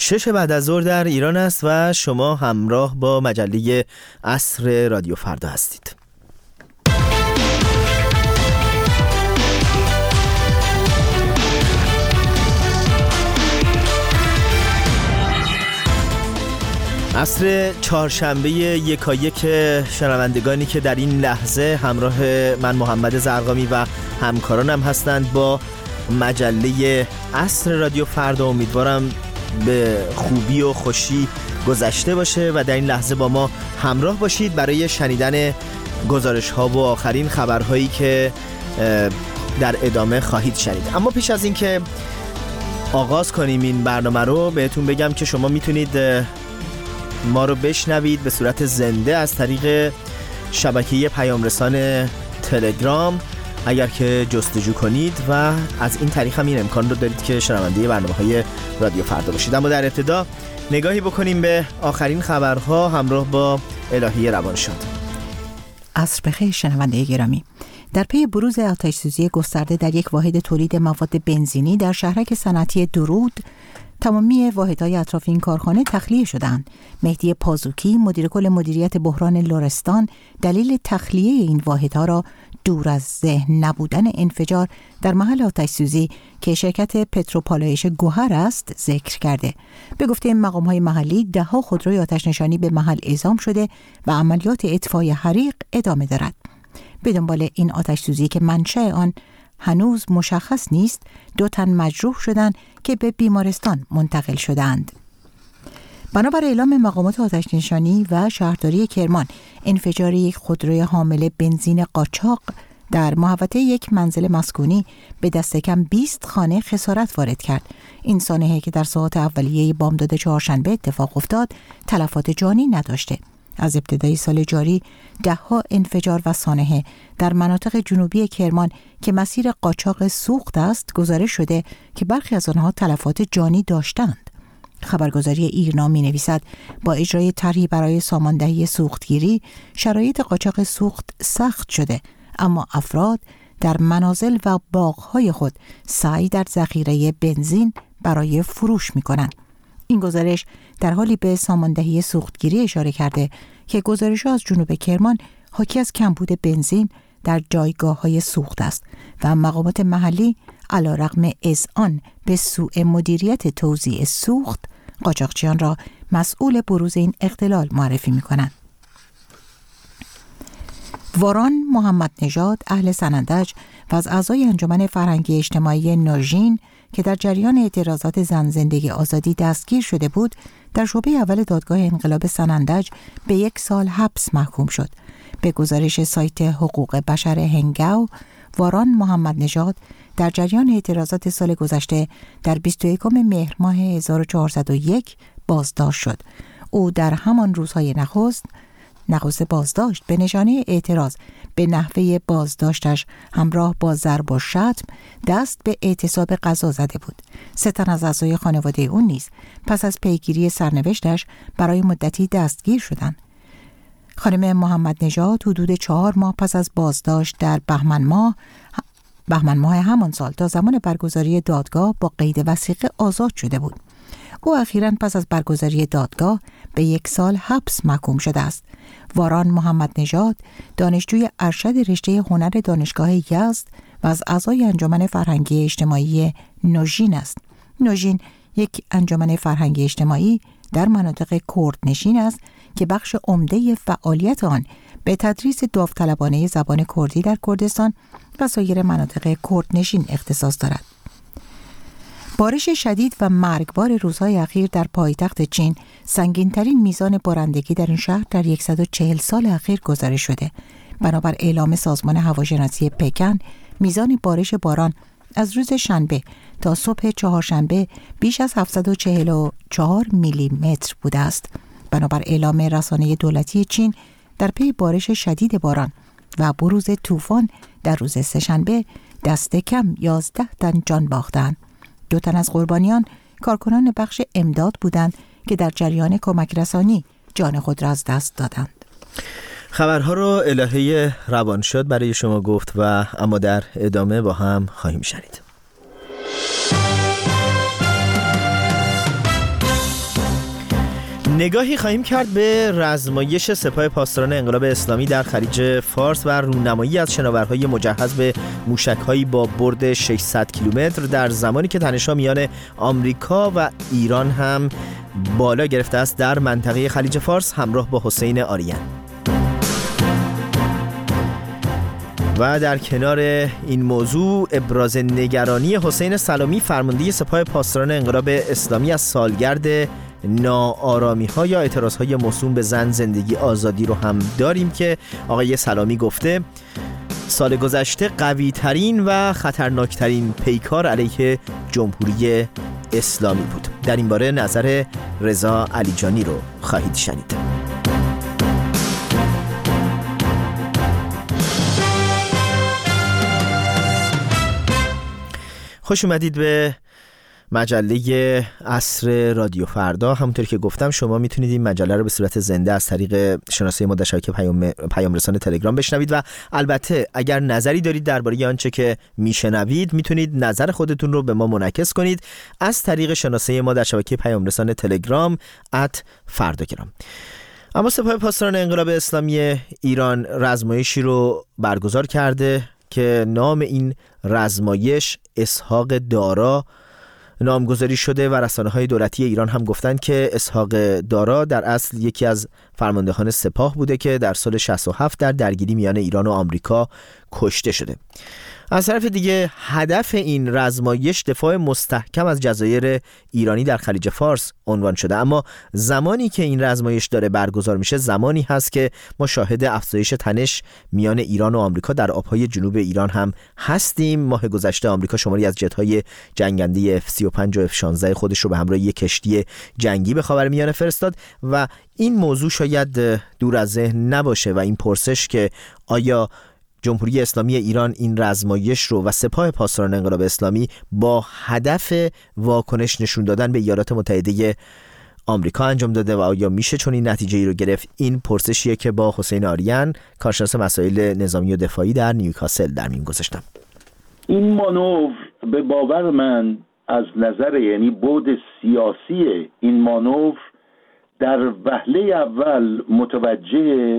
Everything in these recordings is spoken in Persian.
6 بعد از ظهر در ایران است و شما همراه با مجله عصر رادیو فردا هستید. عصر چهارشنبه یکایک شنوندگانی که در این لحظه همراه من محمد زرقامی و همکارانم هستند با مجله عصر رادیو فردا، امیدوارم به خوبی و خوشی گذشته باشه و در این لحظه با ما همراه باشید برای شنیدن گزارش ها و آخرین خبرهایی که در ادامه خواهید شنید. اما پیش از این که آغاز کنیم این برنامه رو، بهتون بگم که شما میتونید ما رو بشنوید به صورت زنده از طریق شبکه پیام رسان تلگرام اگر که جستجو کنید و از این طریق هم این امکان رو دارید که شنونده برنامه‌های رادیو فردا باشید. اما در ابتدا نگاهی بکنیم به آخرین خبرها همراه با الهی روانشاد. عصر بخیر شنونده گرامی. در پی بروز آتش‌سوزی گسترده در یک واحد تولید مواد بنزینی در شهرک صنعتی درود، تمامی واحدهای اطراف این کارخانه تخلیه شدند. مهدی پازوکی، مدیر کل مدیریت بحران لرستان، دلیل تخلیه این واحدها را دور از ذهن نبودن انفجار در محل آتش‌سوزی که شرکت پتروپالایش گوهر است ذکر کرده. به گفته مقام‌های محلی، ده‌ها خودروی آتش‌نشانی به محل اعزام شده و عملیات اطفای حریق ادامه دارد. به دنبال این آتش‌سوزی که منشأ آن هنوز مشخص نیست، 2 تن مجروح شدند که به بیمارستان منتقل شدند. بنابر اعلام مقامات آتش‌نشانی و شهرداری کرمان، انفجار یک خودروی حامل بنزین قاچاق در محوطه یک منزل مسکونی به دست کم 20 خانه خسارت وارد کرد. این سانحه که در ساعات اولیه بامداد چهارشنبه اتفاق افتاد، تلفات جانی نداشته. از ابتدای سال جاری 10 انفجار و سانحه در مناطق جنوبی کرمان که مسیر قاچاق سوخت است گزارش شده که برخی از آنها تلفات جانی داشتند. خبرگزاری ایرنا می‌نویسد با اجرای طرحی برای ساماندهی سوختگیری، شرایط قاچاق سوخت سخت شده، اما افراد در منازل و باغ‌های خود سعی در ذخیره بنزین برای فروش می‌کنند. این گزارش در حالی به ساماندهی سوختگیری اشاره کرده که گزارش‌ها از جنوب کرمان حاکی از کمبود بنزین در جایگاه‌های سوخت است و مقامات محلی علی‌رغم اذعان به سوء مدیریت توزیع سوخت، قاچاقچیان را مسئول بروز این اختلال معرفی می‌کنند. واران محمد نژاد، اهل سنندج و از اعضای انجمن فرهنگی اجتماعی نوژین که در جریان اعتراضات زن زندگی آزادی دستگیر شده بود، در شعبه اول دادگاه انقلاب سنندج به 1 سال حبس محکوم شد. به گزارش سایت حقوق بشر هنگاو، واران محمد نژاد در جریان اعتراضات سال گذشته در 21 مهر ماه 1401 بازداشت شد. او در همان روزهای نخست بازداشت به نشانه اعتراض به نحوه بازداشتش همراه با ضرب و شتم دست به اعتصاب غذا زده بود. 3 تن از اعضای خانواده او نیز پس از پیگیری سرنوشتش برای مدتی دستگیر شدند. خانم محمد نژاد حدود 4 ماه پس از بازداشت در بهمن ماه همان سال تا زمان برگزاری دادگاه با قید وثیقه آزاد شده بود. او اخیراً پس از برگزاری دادگاه به 1 سال حبس محکوم شده است. واران محمد نژاد دانشجوی ارشد رشته هنر دانشگاه یزد و از اعضای انجمن فرهنگی اجتماعی نوژین است. نوژین یک انجمن فرهنگی اجتماعی در مناطق کردنشین است که بخش عمده فعالیت آن به تدریس داوطلبانه زبان کردی در کردستان و سایر مناطق کردنشین اختصاص دارد. بارش شدید و مرگبار روزهای اخیر در پایتخت چین سنگین‌ترین میزان بارندگی در این شهر در 140 سال اخیر گزارش شده. بنابر اعلام سازمان هواشناسی پکن، میزان بارش باران از روز شنبه تا صبح چهارشنبه بیش از 744 میلی متر بوده است. بنابر اعلام رسانه دولتی چین، در پی بارش شدید باران و بروز طوفان در روز سه‌شنبه دست کم 11 تن جان باختند. 2 تن از قربانیان کارکنان بخش امداد بودند که در جریان کمک رسانی جان خود را از دست دادند. خبرها رو الهی روانشاد برای شما گفت و اما در ادامه با هم خواهیم شنید. نگاهی خواهیم کرد به رزمایش سپاه پاسداران انقلاب اسلامی در خلیج فارس و رونمایی از شناورهای مجهز به موشک‌هایی با برد 600 کیلومتر در زمانی که تنش‌ها میان آمریکا و ایران هم بالا گرفته است در منطقه خلیج فارس، همراه با حسین آریان. و در کنار این موضوع ابراز نگرانی حسین سلامی، فرمانده سپاه پاسداران انقلاب اسلامی، از سالگرد ناآرامی‌ها یا اعتراض‌های موسوم به زن، زندگی، آزادی رو هم داریم که آقای سلامی گفته سال گذشته قوی‌ترین و خطرناکترین پیکار علیه جمهوری اسلامی بود. در این باره نظر رضا علیجانی رو خواهید شنید. خوش اومدید به مجله عصر رادیو فردا. همونطور که گفتم شما میتونید این مجله رو به صورت زنده از طریق شناسه ما در شبکه پیام رسان تلگرام بشنوید و البته اگر نظری دارید درباره آنچه که میشنوید میتونید نظر خودتون رو به ما منعکس کنید از طریق شناسه ما در شبکه پیام رسان تلگرام @فرداگرام. اما سپاه پاسداران انقلاب اسلامی ایران رزمایشی رو برگزار کرده که نام این رزمایش اسحاق دارا نامگذاری شده و رسانه‌های دولتی ایران هم گفتند که اسحاق دارا در اصل یکی از فرماندهان سپاه بوده که در سال 67 در درگیری میان ایران و آمریکا کشته شده. از طرف دیگه هدف این رزمایش دفاع مستحکم از جزایر ایرانی در خلیج فارس عنوان شده، اما زمانی که این رزمایش داره برگزار میشه زمانی هست که ما شاهد افزایش تنش میان ایران و آمریکا در آبهای جنوب ایران هم هستیم. ماه گذشته آمریکا شماری از جت‌های جنگنده F-35 و F-16 خودش رو به همراه یک کشتی جنگی به خاورمیانه فرستاد و این موضوع شاید دور از ذهن نباشه و این پرسش که آیا جمهوری اسلامی ایران این رزمایش رو و سپاه پاسداران انقلاب اسلامی با هدف واکنش نشون دادن به ایالات متحده آمریکا انجام داده و آیا میشه چون این نتیجه‌ای رو گرفت، این پرسشیه که با حسین آریان، کارشناس مسائل نظامی و دفاعی در نیوکاسل در میون گذاشتم. این مانور به باور من از نظر یعنی بعد سیاسی این مانور در وهله اول متوجه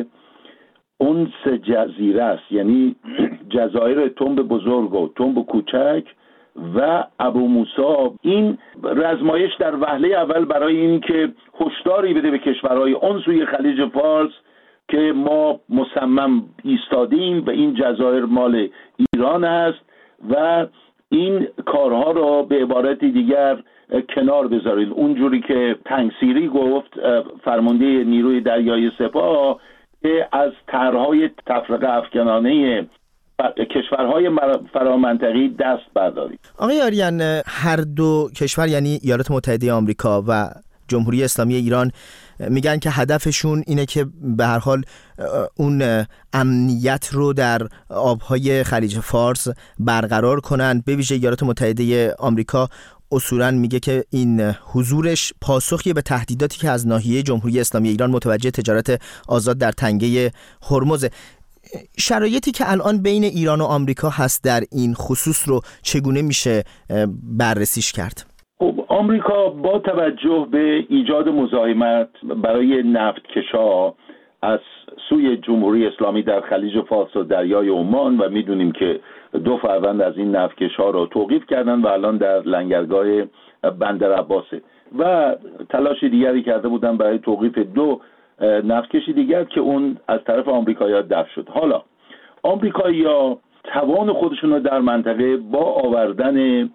اون سه جزیره است، یعنی جزایر تنب بزرگ و تنب کوچک و ابو موسی. این رزمایش در وهله اول برای این که هشداری بده به کشورهای اون سوی خلیج فارس که ما مصمم ایستادیم و این جزایر مال ایران است و این کارها را به عبارت دیگر کنار بذارید. اونجوری که تنگسیری گفت، فرمانده نیروی دریایی سپاه، که از طرح‌های تفرقه افکنانه کشورهای فرامنطقی دست بردارید. آقای آریان، هر دو کشور یعنی ایالات متحده آمریکا و جمهوری اسلامی ایران میگن که هدفشون اینه که به هر حال اون امنیت رو در آبهای خلیج فارس برقرار کنن. به ویژه ایالات متحده آمریکا اصولاً میگه که این حضورش پاسخی به تهدیداتی که از ناحیه جمهوری اسلامی ایران متوجه تجارت آزاد در تنگه هرمز. شرایطی که الان بین ایران و آمریکا هست در این خصوص رو چگونه میشه بررسیش کرد؟ خب آمریکا با توجه به ایجاد مزاحمت برای نفتکشا از سوی جمهوری اسلامی در خلیج فارس و دریای عمان و میدونیم که 2 فروند از این نفتکش‌ها رو توقیف کردن و الان در لنگرگاه بندر عباسه و تلاش دیگری کرده بودن برای توقیف 2 نفتکش دیگر که اون از طرف آمریکایی‌ها دفع شد. حالا آمریکایی‌ها توان خودشون رو در منطقه با آوردن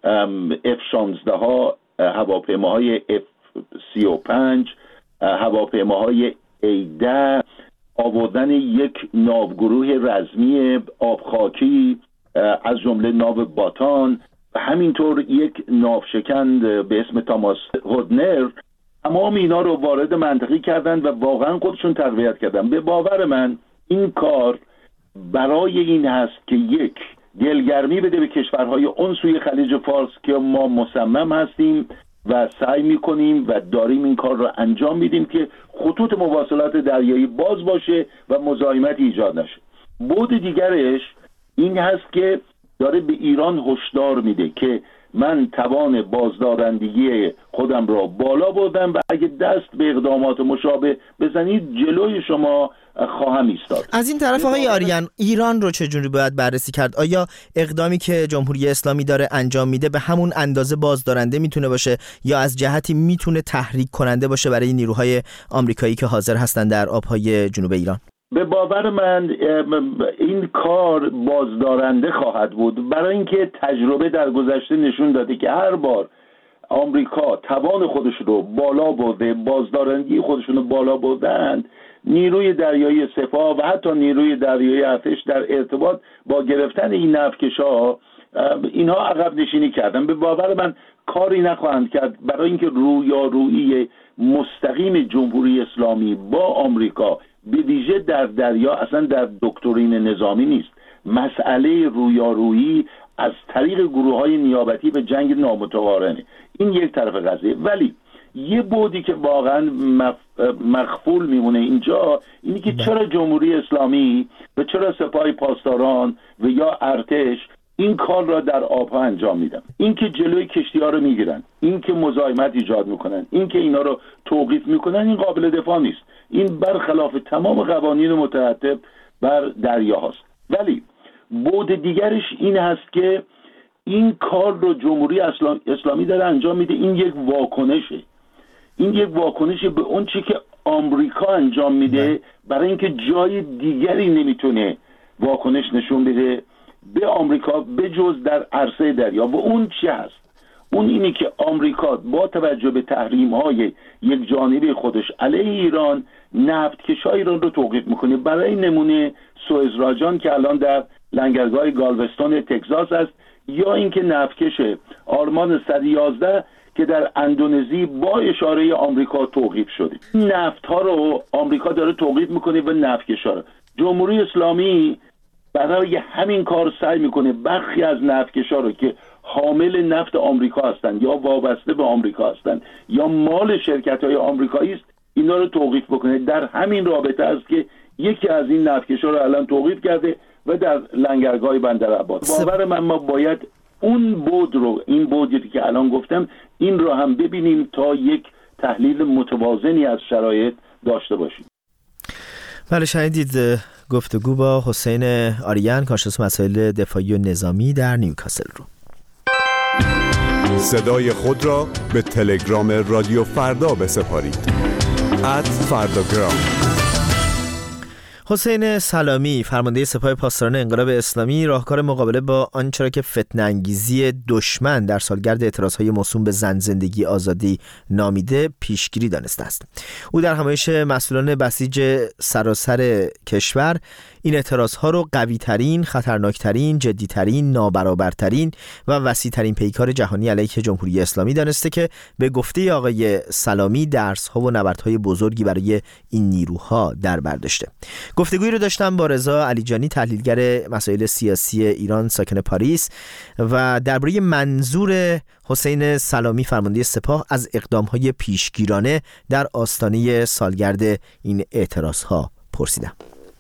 F-16 ها، هواپیماهای F-35، هواپیماهای A-10، آوردن یک ناوگروه رزمی آبخاکی از جمله ناو باتان و همینطور یک ناوشکن به اسم تاماس هودنر، تمام اینا رو وارد منطقه کردن و واقعا خودشون تقویت کردن. به باور من این کار برای این هست که یک دلگرمی بده به کشورهای اون سوی خلیج فارس که ما مصمم هستیم و سعی میکنیم و داریم این کار رو انجام میدیم که خطوط مواصلات دریایی باز باشه و مزاحمت ایجاد نشه. بعد دیگرش این هست که داره به ایران هشدار میده که من توان بازدارندگی خودم را بالا بردم و اگه دست به اقدامات مشابه بزنید جلوی شما خواهم ایستاد. از این طرف آقای آریان، ایران رو چجوری باید بررسی کرد؟ آیا اقدامی که جمهوری اسلامی داره انجام میده به همون اندازه بازدارنده میتونه باشه یا از جهتی میتونه تحریک کننده باشه برای نیروهای آمریکایی که حاضر هستن در آبهای جنوب ایران؟ به باور من این کار بازدارنده خواهد بود، برای اینکه تجربه در گذشته نشون داده که هر بار آمریکا توان خودش رو بالا برده، بازدارندگی خودشون رو بالا بردند، نیروی دریایی سپاه و حتی نیروی دریایی ارتش در ارتباط با گرفتن این نفتکش‌ها اینها عقب نشینی کردن. به باور من کاری نخواهند کرد، برای اینکه رویارویی مستقیم جمهوری اسلامی با آمریکا به ویژه در دریا اصلا در دکترین نظامی نیست. مسئله رویارویی از طریق گروه‌های نیابتی به جنگ نامتقارنه. این یک طرف قضیه. ولی یه بودی که واقعا مخفول میمونه اینجا اینی که چرا جمهوری اسلامی و چرا سپاه پاسداران و یا ارتش این کار را در آبها انجام میدن. این که جلوی کشتی‌ها رو میگیرن، این که مزاحمت ایجاد میکنن، این که اینا رو توقیف میکنن، این قابل دفاع نیست. این برخلاف تمام قوانین مترتب بر دریا هست. ولی بود دیگرش این هست که این کار رو جمهوری اسلامی داره انجام میده. این یک واکنشه، این یک واکنشه به اون چی که آمریکا انجام میده، برای اینکه جای دیگری نمیتونه واکنش نشون بده به آمریکا به جز در عرصه دریا. و اون چی هست؟ اون اینی که آمریکا با توجه به تحریم‌های یک جانبه خودش علیه ایران نفتکش‌های ایران رو توقیف میکنه. برای نمونه سوئز راجان که الان در لنگرگاه گالوستون تگزاس است، یا اینکه نفتکش آرمان 111 که در اندونزی با اشاره آمریکا توقیف شده. نفت‌ها رو آمریکا داره توقیف میکنه و نفتکش‌ها رو. جمهوری اسلامی برای همین کار سعی میکنه برخی از نفتکش‌ها رو که حامل نفت آمریکا هستند یا وابسته به آمریکا هستند یا مال شرکت‌های آمریکایی است، اینا رو توقیف بکنه. در همین رابطه است که یکی از این نفتکش‌ها رو الان توقیف کرده و در لنگرگاه بندرعباس. باور من ما باید اون بود رو، این بودی که الان گفتم، این رو هم ببینیم تا یک تحلیل متوازنی از شرایط داشته باشیم. بله، شنیدید گفتگو با حسین آریان، کارشناس مسائل دفاعی و نظامی در نیوکاسل رو. صدای خود را به تلگرام رادیو فردا بسپارید. @فرداگرام. حسین سلامی، فرمانده سپاه پاسداران انقلاب اسلامی، راهکار مقابله با آنچه را که فتنه‌انگیزی دشمن در سالگرد اعتراضهای موسوم به زن، زندگی، آزادی نامیده پیشگیری دانسته است. او در همایش مسئولان بسیج سراسر کشور این اعتراضها رو قوی‌ترین، خطرناکترین، جدی‌ترین، نابرابرترین و وسیع‌ترین پیکار جهانی علیه جمهوری اسلامی دانسته که به گفته آقای سلامی درس‌ها و نبردهای بزرگی برای این نیروها در بر داشته. گفتگویی رو داشتم با رضا علیجانی، تحلیلگر مسائل سیاسی ایران ساکن پاریس، و درباره منظور حسین سلامی فرمانده سپاه از اقدام‌های پیشگیرانه در آستانه سالگرد این اعتراضها پرسیدم.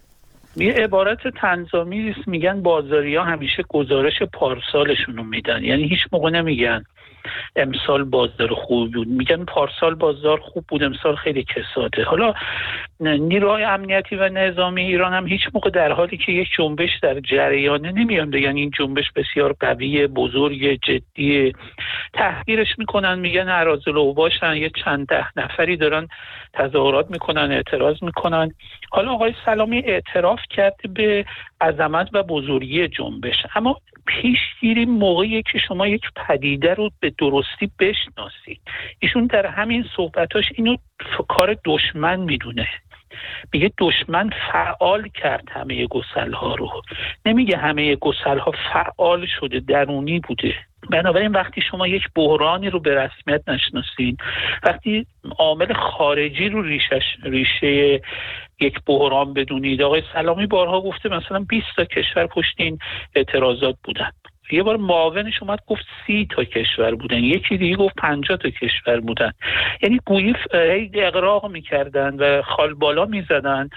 یه عبارت طنزآمیز است، میگن بازاریا همیشه گزارش پارسالشون رو میدن، یعنی هیچ موقع نمیگن امسال بازار خوب بود، میگن پارسال بازار خوب بود، امسال خیلی کساده. حالا نیروهای امنیتی و نظامی ایران هم هیچ موقع در حالی که یک جنبش در جریانه نمیان بگن این جنبش بسیار قویه، بزرگ، جدیه، تحقیرش میکنن، میگن اراذل اوباشن، یه چند ده نفری دارن تظاهرات میکنن، اعتراض میکنن. حالا آقای سلامی اعتراف کرده به عظمت و بزرگی جنبش، اما پیشگیری موقعی که شما یک پدیده رو به درستی بشناسید. ایشون در همین صحبتاش اینو کار دشمن میدونه، میگه دشمن فعال کرد همه گسل‌ها رو، نمیگه همه گسل‌ها فعال شده، درونی بوده. بنابراین وقتی شما یک بحرانی رو به رسمیت نشناسید، وقتی عامل خارجی رو ریشه یک بحران بدونید، آقای سلامی بارها گفته مثلا 20 تا کشور پشت این اعتراضات بودن، یه بار معاونش اومد گفت 30 تا کشور بودن، یکی دیگه گفت 50 تا کشور بودن. یعنی گویی اغراق میکردن و خال بالا میزدن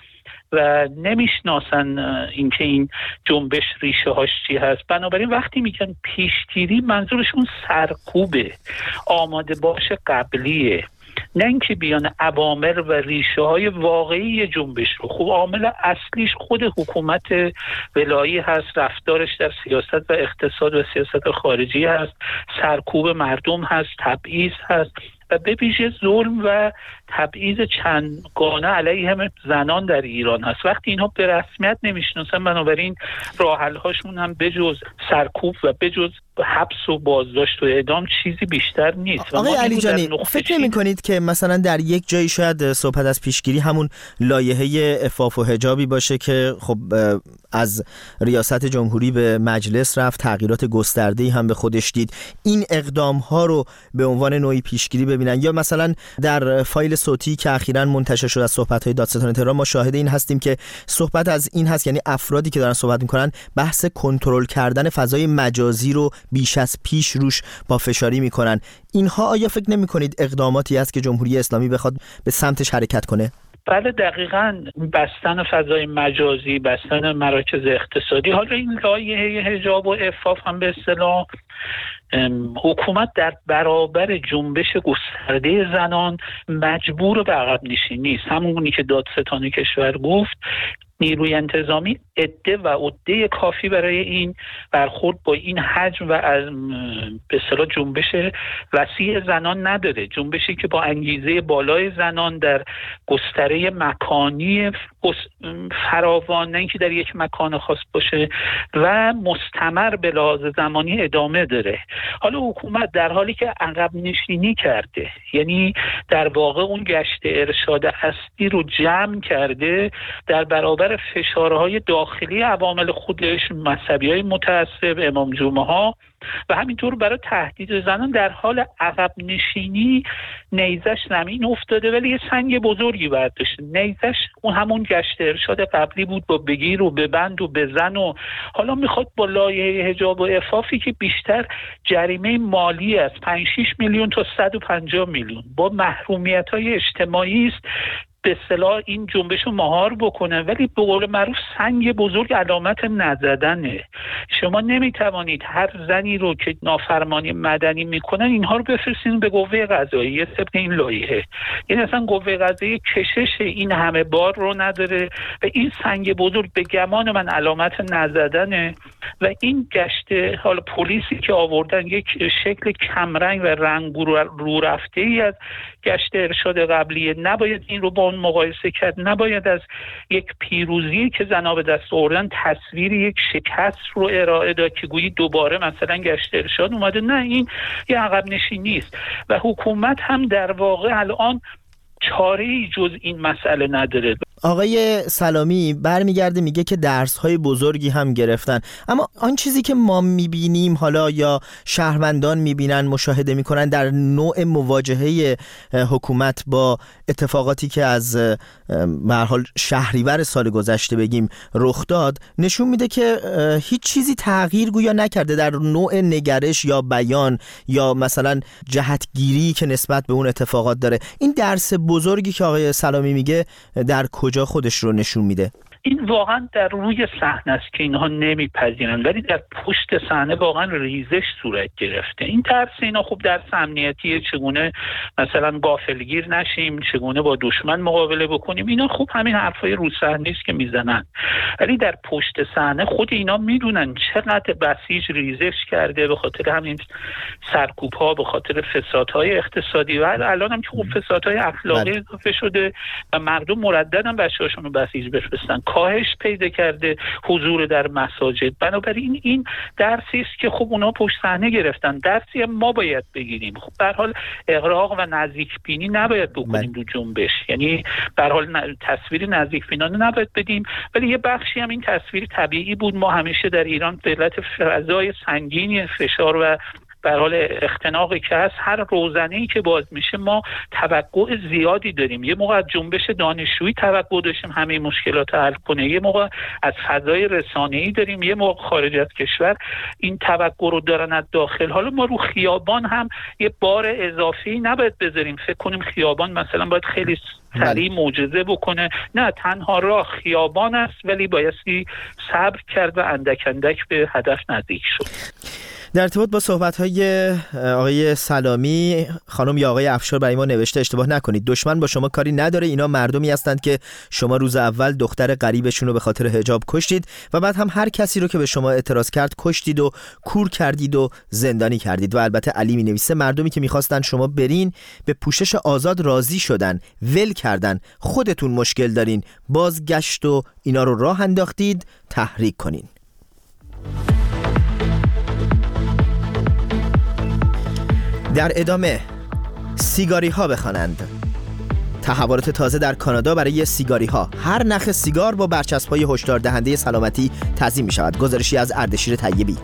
و نمیشناسن اینکه این جنبش ریشه هاش چی هست. بنابراین وقتی میگن پیشگیری منظورشون سرکوبه، آماده باش قبلیه، نه اینکه بیان عوامل و ریشه های واقعی جنبش رو. خب عامل اصلیش خود حکومت ولایی هست، رفتارش در سیاست و اقتصاد و سیاست خارجی هست، سرکوب مردم هست، تبعیض هست و به ویژه ظلم و تبعیض چندگانه علیه زنان در ایران هست. وقتی اینها به رسمیت نمیشناسن، بنابراین راه حل هاشون هم بجز سرکوب و بجز حبس و بازداشت و اعدام چیزی بیشتر نیست. آقای علیجانی، فکر نمی کنید که مثلا در یک جایی شاید صحبت از پیشگیری همون لایحه عفاف و حجابی باشه که خب از ریاست جمهوری به مجلس رفت، تغییرات گسترده‌ای هم به خودش دید، این اقدام ها رو به عنوان نوعی پیشگیری ببینن؟ یا مثلا در فایل صوتی که اخیراً منتشر شد از صحبت‌های دادستان تهران ما شاهد این هستیم که صحبت از این هست، یعنی افرادی که دارن صحبت می‌کنن بحث کنترل کردن فضای مجازی رو بیش از پیش روش با فشاری می‌کنن. اینها آیا فکر نمی‌کنید اقداماتی است که جمهوری اسلامی بخواد به سمتش حرکت کنه؟ بله دقیقاً، بستن فضای مجازی، بستن مراکز اقتصادی. حالا این لایحه حجاب و عفاف هم به اصطلاح حکومت در برابر جنبش گسترده زنان مجبور به عقب نشینی است. همونی که دادستان کشور گفت، نیروی انتظامی عده و عده کافی برای این برخورد با این حجم و از به اصطلاح جنبش وسیع زنان نداره. جنبشی که با انگیزه بالای زنان در گستره مکانی فراوان، نه اینکه در یک مکان خاص باشه، و مستمر به لحاظ زمانی ادامه داره. حالا حکومت در حالی که عقب نشینی کرده، یعنی در واقع اون گشت ارشاد اصلی رو جمع کرده در برابر فشارهای داخلی عوامل خودش، مذهبی‌های متعصب، امام جمعه ها و همینطور برای تهدید زنان در حال عقب نشینی نیزش زمین افتاده، ولی یه سنگ بزرگی برداشته. نیزش اون همون گشت ارشاد قبلی بود، با بگیر و ببند و بزن، و حالا میخواد با لایحه حجاب و عفافی که بیشتر جریمه مالی است، 5-6 میلیون تا 150 میلیون، با محرومیت‌های اجتماعی است، به اصطلاح این جنبش رو مهار بکنه. ولی به قول معروف سنگ بزرگ علامت نزدنه. شما نمیتوانید هر زنی رو که نافرمانی مدنی میکنن اینها رو بفرستین به قوه قضاییه طبق این لایحه. یعنی اصلا قوه قضاییه کشش این همه بار رو نداره و این سنگ بزرگ به گمان من علامت نزدنه. و این گشت حالا پلیسی که آوردن یک شکل کمرنگ و رنگ رو رفته ای از گشت ارشاد قبلیه. نباید این رو با اون مقایسه کرد، نباید از یک پیروزی که زنا به دست آوردن تصویر یک شکست رو ارائه داد که گویی دوباره مثلا گشت ارشاد اومده. نه، این یه عقب نشینی نیست و حکومت هم در واقع الان چاره‌ای جز این مسئله نداره. آقای سلامی برمیگرده میگه که درس‌های بزرگی هم گرفتن، اما آن چیزی که ما میبینیم حالا یا شهروندان میبینن، مشاهده میکنن در نوع مواجهه حکومت با اتفاقاتی که از به هر حال شهریور سال گذشته بگیم رخ داد، نشون میده که هیچ چیزی تغییر گویا نکرده در نوع نگرش یا بیان یا مثلا جهتگیری که نسبت به اون اتفاقات داره. این درس بزرگی که آقای سلامی میگه در کجا خودش رو نشون میده؟ این واقعا در روی صحنه است که اینها نمیپذیرن، ولی در پشت صحنه واقعا ریزش صورت گرفته. این درس اینا خوب درس امنیتیه، چگونه مثلا غافلگیر نشیم، چگونه با دشمن مقابله بکنیم، اینا خوب همین حرفای رو صحنه است که میزنن، ولی در پشت صحنه خود اینا میدونن چقدر بسیج ریزش کرده به خاطر همین سرکوب‌ها، به خاطر فسادهای اقتصادی و الان هم که خوب فسادهای اخلاقی اضافه شده و مردم مرددن بچه‌هاشون رو بسیج بفرستن، کاهش پیدا کرده حضور در مساجد. بنابراین این درسی است که خب اونا پشت صحنه گرفتن، درسی هم ما باید بگیریم. خب به هر حال اغراق و نزدیک بینی نباید بکنیم رو جنبش، یعنی به هر حال تصویر نزدیک بینانه نباید بدیم، ولی یه بخشی هم این تصویر طبیعی بود. ما همیشه در ایران به علت فضای سنگینی فشار و به حال اختناقی که هست، هر روزنه‌ای که باز میشه ما توقع زیادی داریم. یه موقع از جنبش دانشجویی توقع داشتیم همه مشکلات حل کنه، یه موقع از فضای رسانه‌ای داریم، یه موقع خارج از کشور این توقع رو دارن از داخل. حالا ما رو خیابان هم یه بار اضافی نباید بذاریم، فکر کنیم خیابان مثلا باید خیلی سریع معجزه بکنه. نه، تنها راه خیابان است، ولی بایستی صبر کرد و اندک اندک به هدف نزدیک شد. در ارتباط با صحبت‌های آقای سلامی، خانم یا آقای افشار برای ما نوشته اشتباه نکنید، دشمن با شما کاری نداره، اینا مردمی هستند که شما روز اول دختر غریبشون رو به خاطر حجاب کشتید و بعد هم هر کسی رو که به شما اعتراض کرد کشتید و کور کردید و زندانی کردید. و البته علی می‌نویسه مردمی که می‌خواستن شما برین به پوشش آزاد راضی شدن، ول کردن، خودتون مشکل دارین، بازگشت و اینا رو راه انداختید، تحریک کنین. در ادامه سیگاری ها بخوانند. تحولات تازه در کانادا برای سیگاری ها. هر نخ سیگار با برچسب های هشدار دهنده سلامتی تزیین می شود. گزارشی از اردشیر طیبی.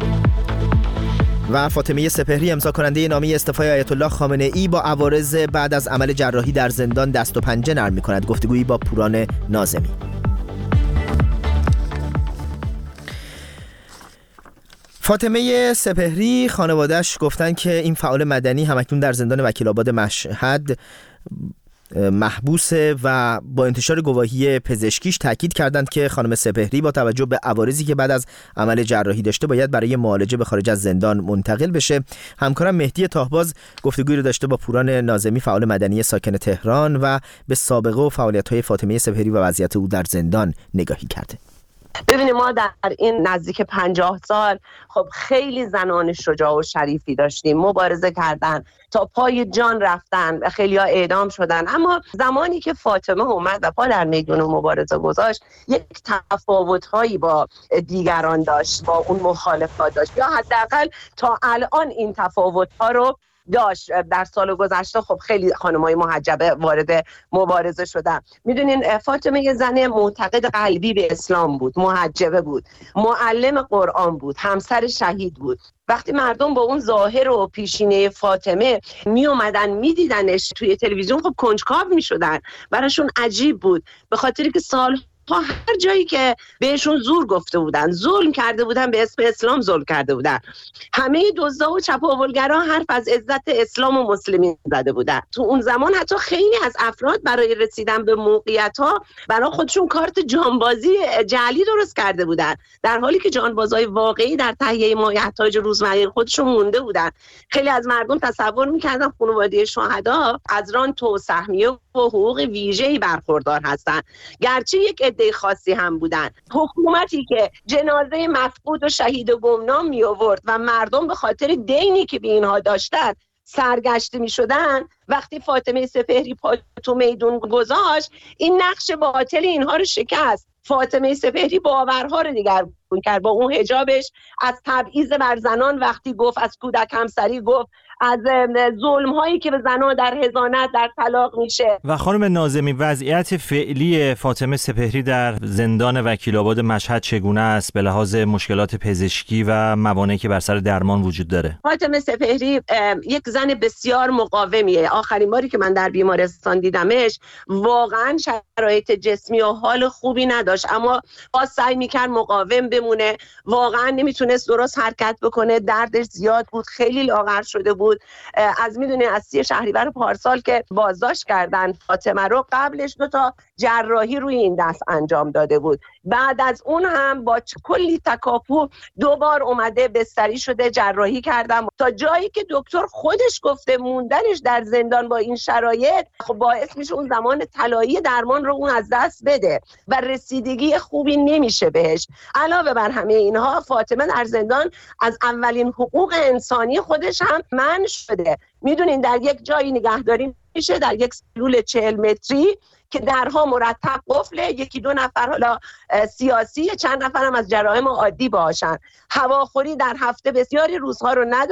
و فاطمه سپهری امضا کننده نامه استعفای آیت الله خامنه ای با عوارض بعد از عمل جراحی در زندان دست و پنجه نرم می کند. گفتگویی با پوران ناظمی. فاطمه سپهری خانواده‌اش گفتن که این فعال مدنی همکنون در زندان وکیل‌آباد مشهد محبوسه و با انتشار گواهی پزشکیش تاکید کردند که خانم سپهری با توجه به عوارضی که بعد از عمل جراحی داشته باید برای معالجه به خارج از زندان منتقل بشه. همکارم مهدی تاهباز گفتگویی رو داشته با پوران ناظمی فعال مدنی ساکن تهران و به سابقه و فعالیت‌های فاطمه سپهری و وضعیت او در زندان نگاهی کرده. ببینید ما در این نزدیک 50 سال خب خیلی زنان شجاع و شریفی داشتیم، مبارزه کردن، تا پای جان رفتن، خیلی ها اعدام شدن. اما زمانی که فاطمه اومد و پا در میدون مبارزه گذاشت، یک تفاوت‌هایی با دیگران داشت، با اون مخالفات داشت، یا حداقل تا الان این تفاوت‌ها رو داشت. در سال گذشته خب خیلی خانمای محجبه وارد مبارزه شدن. میدونین فاطمه یه زن معتقد قلبی به اسلام بود، محجبه بود، معلم قرآن بود، همسر شهید بود. وقتی مردم با اون ظاهر و پیشینه فاطمه می اومدن میدیدنش توی تلویزیون، خب کنجکاو میشدن، براشون عجیب بود، به خاطری که سال تا هر جایی که بهشون زور گفته بودن، ظلم کرده بودن، به اسم اسلام ظلم کرده بودن. همه دزدا و چپاولگرا حرف از عزت اسلام و مسلمین زده بودن. تو اون زمان حتی خیلی از افراد برای رسیدن به موقعیت‌ها برای خودشون کارت جانبازی جعلی درست کرده بودن، در حالی که جانبازای واقعی در تهیه مایحتاج روزمره خودشون مونده بودن. خیلی از مردم تصور می‌کردن خانواده شهدا از رانت و سهمیه و حقوق ویژه‌ای برخوردار هستند، گرچه یک عده خاصی هم بودن. حکومتی که جنازه مفقود و شهید و گمنام می آورد و مردم به خاطر دینی که به اینها داشتن سرگشته می شدن، وقتی فاطمه سپهری پا تو میدون گذاشت، این نقش باطل اینها رو شکست. فاطمه سپهری باورها رو دیگرگون کرد با اون حجابش، از تبعیض بر زنان وقتی گفت، از کودک همسری گفت، از ظلم هایی که به زنان در حضانت، در طلاق میشه. و خانم ناظمی، وضعیت فعلی فاطمه سپهری در زندان وکیل‌آباد مشهد چگونه است به لحاظ مشکلات پزشکی و موانعی که بر سر درمان وجود داره؟ فاطمه سپهری یک زن بسیار مقاومیه. آخرین باری که من در بیمارستان دیدمش واقعا شرایط جسمی و حال خوبی نداشت، اما باز سعی میکرد مقاوم بمونه. واقعا نمیتونست درست حرکت بکنه، دردش زیاد بود، خیلی لاغر شده بود. از میدونی از 30 شهریور پارسال که بازداشت کردن فاطمه رو، قبلش 2 تا جراحی روی این دست انجام داده بود. بعد از اون هم با کلی تکاپو 2 بار اومده بستری شده، جراحی کردم، تا جایی که دکتر خودش گفته موندنش در زندان با این شرایط خب باعث میشه اون زمان طلایی درمان رو اون از دست بده و رسیدگی خوبی نمیشه بهش. علاوه بر همه اینها فاطمه در زندان از اولین حقوق انسانی خودش هم منع شده. میدونین در یک جایی نگهداری میشه، در یک سلول 40 متری که درها مرتب قفله، 1-2 نفر حالا سیاسی، چند نفر هم از جرایم عادی باشن. هواخوری در هفته بسیاری روزها رو نداره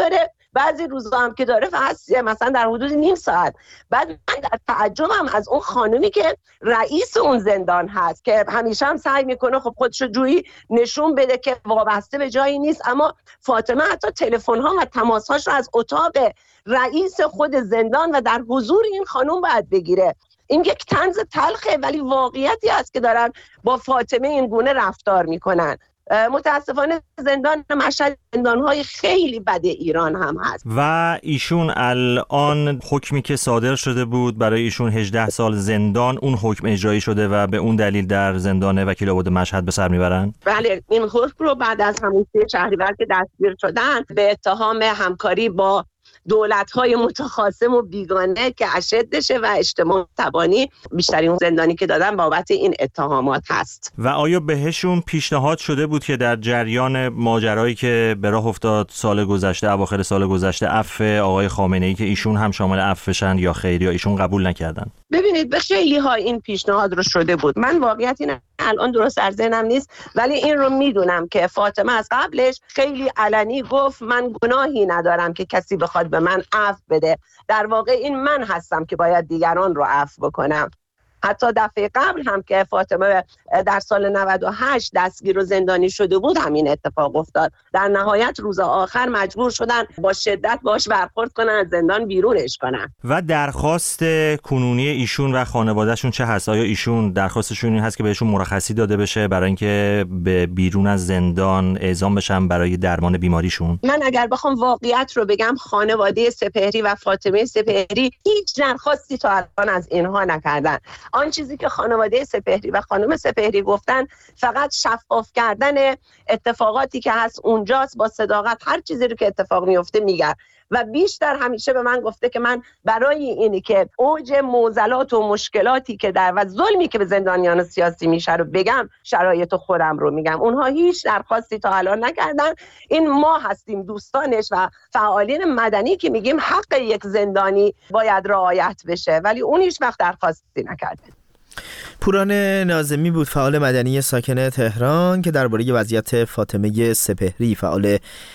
بعضی روزا هم که داره فقط مثلا در حدود نیم ساعت. بعد من در تعجبم از اون خانومی که رئیس اون زندان هست که همیشه هم سعی میکنه خب خودشو جویی نشون بده که وابسته به جایی نیست، اما فاطمه حتی تلفن‌ها و تماس‌هاش رو از اتاق رئیس خود زندان و در حضور این خانم باید بگیره. این یک طنز تلخه ولی واقعیتی است که دارن با فاطمه این گونه رفتار میکنن. متاسفانه زندان مشهد زندان‌های خیلی بد ایران هم هست و ایشون الان حکمی که صادر شده بود برای ایشون 18 سال زندان، اون حکم اجرایی شده و به اون دلیل در زندان وکیل آباد مشهد به سر میبرن. بله، این حکم رو بعد از همون 3 شهریور که دستگیر شدن به اتهام همکاری با دولت‌های متخاصم و بیگانه که اشدشه و اجتماع تبانی بیشترین زندانی که دادن بابت این اتهامات هست. و آیا بهشون پیشنهاد شده بود که در جریان ماجرایی که به راه افتاد سال گذشته، اواخر سال گذشته، عفو آقای خامنه‌ای که ایشون هم شامل عفو بشن یا خیر، یا ایشون قبول نکردن؟ ببینید به خیلی ها این پیشنهاد رو شده بود. من واقعیت اینه الان درست در ذهنم نیست، ولی این رو میدونم که فاطمه از قبلش خیلی علنی گفت من گناهی ندارم که کسی بخواد به من عفو بده. در واقع این من هستم که باید دیگران رو عفو بکنم. حتی دفعه قبل هم که فاطمه در سال 98 دستگیر و زندانی شده بود همین اتفاق افتاد. در نهایت روز آخر مجبور شدن با شدت باش برخورد کنن، از زندان بیرونش کنن. و درخواست کنونی ایشون و خانوادهشون چه هست؟ آیا ایشون درخواستشون این هست که بهشون مرخصی داده بشه برای اینکه به بیرون از زندان اعزام بشن برای درمان بیماریشون؟ من اگر بخوام واقعیت رو بگم، خانواده سپهری و فاطمه سپهری هیچ درخواستی تا الان از اینها نکردن. آن چیزی که خانواده سپهری و خانم سپهری گفتن فقط شفاف کردن اتفاقاتی که هست اونجاست، با صداقت هر چیزی رو که اتفاق میفته میگن. و بیشتر همیشه به من گفته که من برای اینی که اوج معضلات و مشکلاتی که و ظلمی که به زندانیان سیاسی میشه رو بگم، شرایط خودم رو میگم. اونها هیچ درخواستی تا الان نکردن. این ما هستیم دوستانش و فعالین مدنی که میگیم حق یک زندانی باید رعایت بشه، ولی اون هیچ وقت درخواستی نکرده. پوران ناظمی بود، فعال مدنی ساکن تهران، که درباره وضعیت فاطمه سپهری، فعال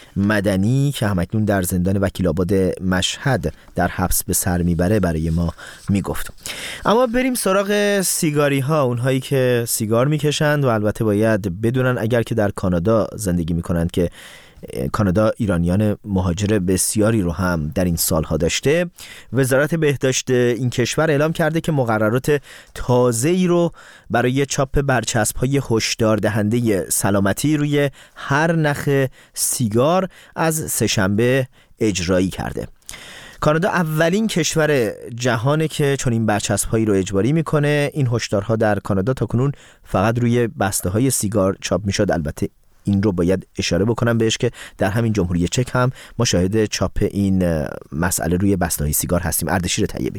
مدنی که همکنون در زندان وکیل آباد مشهد در حبس به سر میبره، برای ما میگفت. اما بریم سراغ سیگاری ها، اونهایی که سیگار میکشند و البته باید بدونن اگر که در کانادا زندگی میکنند که کانادا ایرانیان مهاجر بسیاری رو هم در این سالها داشته. وزارت بهداشت این کشور اعلام کرده که مقررات تازه‌ای رو برای چاپ برچسب‌های هشدار دهنده سلامتی روی هر نخ سیگار از سه‌شنبه اجرایی کرده. کانادا اولین کشور جهانه که چنین برچسب‌هایی رو اجباری میکنه. این هشدارها در کانادا تاکنون فقط روی بسته‌های سیگار چاپ میشد. البته این رو باید اشاره بکنم بهش که در همین جمهوری چک هم ما شاهد چاپ این مسئله روی بسته‌های سیگار هستیم. اردشیر طیبی.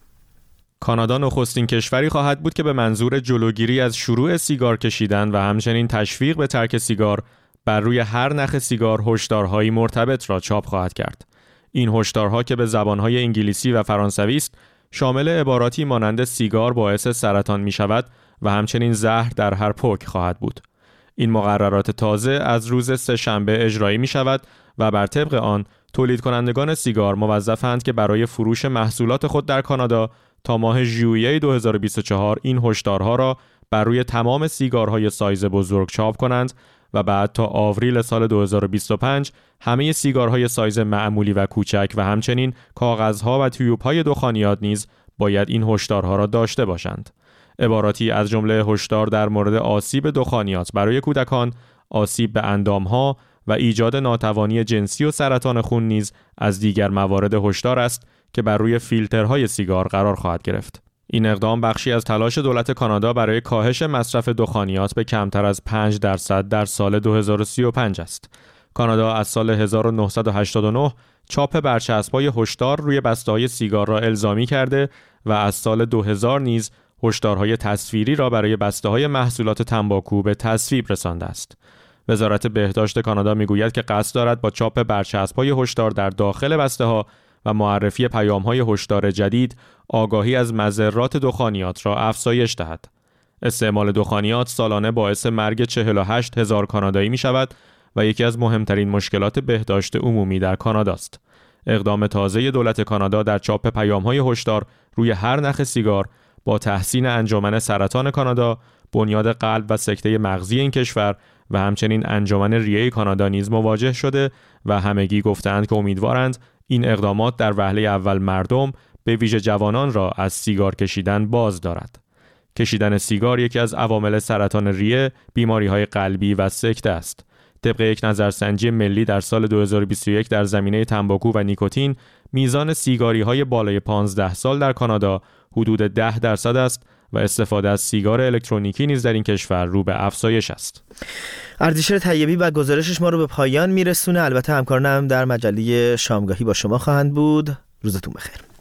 کانادا نخستین کشوری خواهد بود که به منظور جلوگیری از شروع سیگار کشیدن و همچنین تشویق به ترک سیگار بر روی هر نخ سیگار هشدارهایی مرتبط را چاپ خواهد کرد. این هشدارها که به زبانهای انگلیسی و فرانسوی است، شامل عباراتی مانند سیگار باعث سرطان می شود و همچنین زهر در هر پک خواهد بود. این مقررات تازه از روز سه‌شنبه اجرایی می شود و بر طبق آن تولید کنندگان سیگار موظفند که برای فروش محصولات خود در کانادا تا ماه ژوئیه 2024 این هشدارها را بر روی تمام سیگارهای سایز بزرگ چاپ کنند و بعد تا آوریل سال 2025 همه سیگارهای سایز معمولی و کوچک و همچنین کاغذها و تیوب‌های دخانیات نیز باید این هشدارها را داشته باشند. عباراتی از جمله هشدار در مورد آسیب دخانیات برای کودکان، آسیب به اندامها و ایجاد ناتوانی جنسی و سرطان خون نیز از دیگر موارد هشدار است که بر روی فیلترهای سیگار قرار خواهد گرفت. این اقدام بخشی از تلاش دولت کانادا برای کاهش مصرف دخانیات به کمتر از 5% در سال 2035 است. کانادا از سال 1989 چاپ برچسب‌های هشدار روی بسته‌های سیگار را الزامی کرده و از سال 2000 نیز هشدارهای تصویری را برای بسته‌های محصولات تنباکو به تصویب رسانده است. وزارت بهداشت کانادا میگوید که قصد دارد با چاپ برچسب‌های هشدار در داخل بسته‌ها و معرفی پیام‌های هشدار جدید آگاهی از مضرات دخانیات را افزایش دهد. استعمال دخانیات سالانه باعث مرگ 48,000 کانادایی می‌شود و یکی از مهمترین مشکلات بهداشت عمومی در کانادا است. اقدام تازه دولت کانادا در چاپ پیام‌های هشدار روی هر نخ سیگار با تحسین انجمن سرطان کانادا، بنیاد قلب و سکته مغزی این کشور و همچنین انجمن ریه کانادا نیز مواجه شده و همگی گفتند که امیدوارند این اقدامات در وهله اول مردم به ویژه جوانان را از سیگار کشیدن باز دارد. کشیدن سیگار یکی از عوامل سرطان ریه، بیماری‌های قلبی و سکته است. طبق یک نظرسنجی ملی در سال 2021 در زمینه تنباکو و نیکوتین، میزان سیگاری‌های بالای 15 سال در کانادا حدود 10% است و استفاده از سیگار الکترونیکی نیز در این کشور رو به افزایش است. اردشیر طیبی و گزارشش ما رو به پایان میرسونه. البته همکارانم در مجله شامگاهی با شما خواهند بود. روزتون بخیر.